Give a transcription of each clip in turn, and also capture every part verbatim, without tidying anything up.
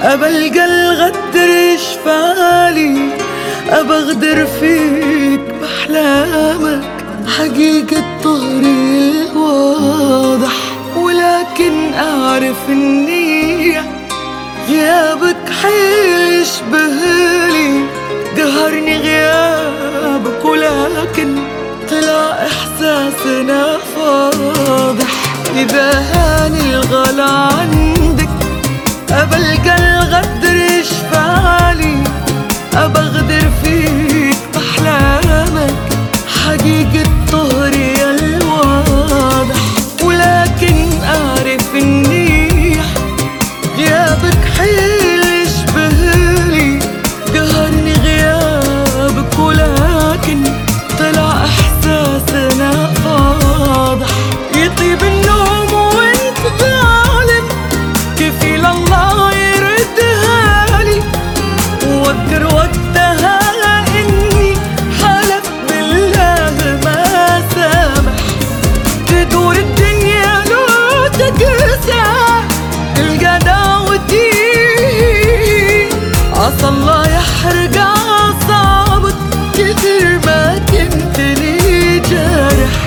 أبلقى الغدر شفالي، أبغدر فيك بأحلامك. حقيقة طهري الواضح، ولكن أعرف إني غيابك حيل يشبهلي. قهرني غيابك ولكن طلع إحساسنا فاضح. إذا هاني الغلا عندك أبلقى الغدر شفالي، أبغدر فيك بأحلامك. حقيقة طهري الواضح، ولكن أعرف إني غيابك حيل يشبهلي. قهرني غيابك ولكن طلع إحساسنا فاضح. يطيب النوم وانت ظالم، كفيل الله يردها لي. وأذكر وقتها إني حلف بالله ما سامح. تدور الدنيا لو تقسى تلقى دعوتي، عسى الله يحرق أعصابك كثر ما كنت لي جارح.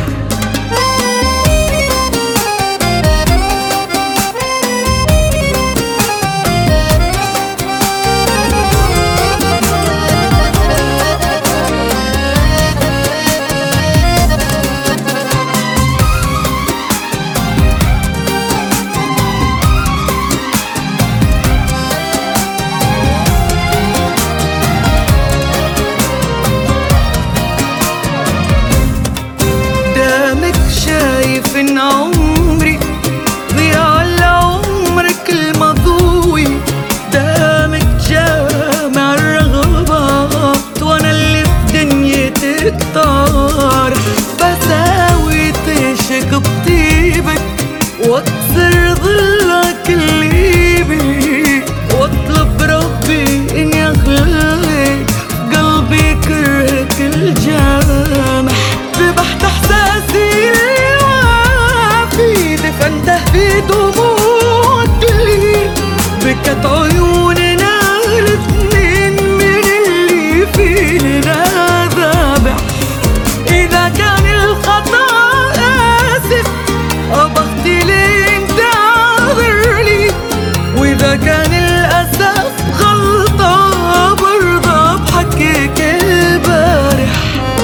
شايف إن عمري ضياع لعمرك المضوي. دامك جامع الرغبات وأنا اللي في دنيتك طارح. بساوي تشك بطيبك واكسر ظلك اللي بي، واطلب ربي إن يخلي قلبي كرهك الجامح. ذبحت إحساسي فانده في دموعك لي، بكت عيوننا الاثنين من اللي فينا ذابح. إذا كان الخطأ آسف أبغتي لي انت عذر لي، وإذا كان الأسف غلطة برضى بحكيك البارح.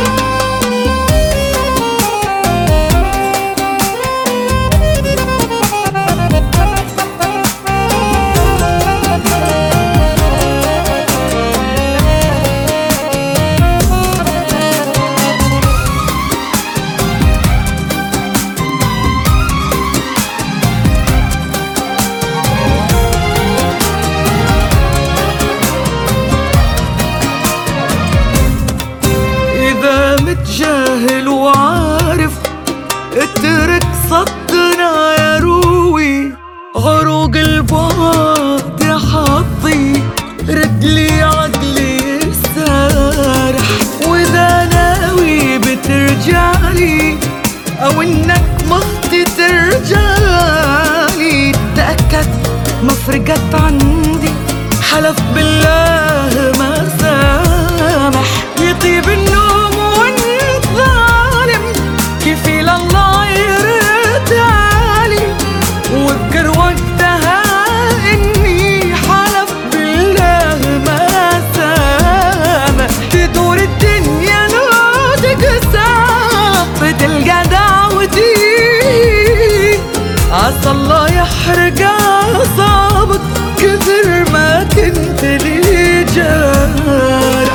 متجاهل وعارف اترك صدنا يا روي. عروق البعد يا حظي ردلي عقلي السارح. واذا ناوي بترجعلي او انك مخطي ترجعلي، تأكد ما فرقت عندي، حلف بالله ما سامح. يطيب النوم كفيل الله يرد علي، واذكر وقتها اني حلف بالله ما سامح. تدور الدنيا لو تقسى بتلقى دعوتي، عسى الله يحرق أعصابك كثر ما كنت لي جارح.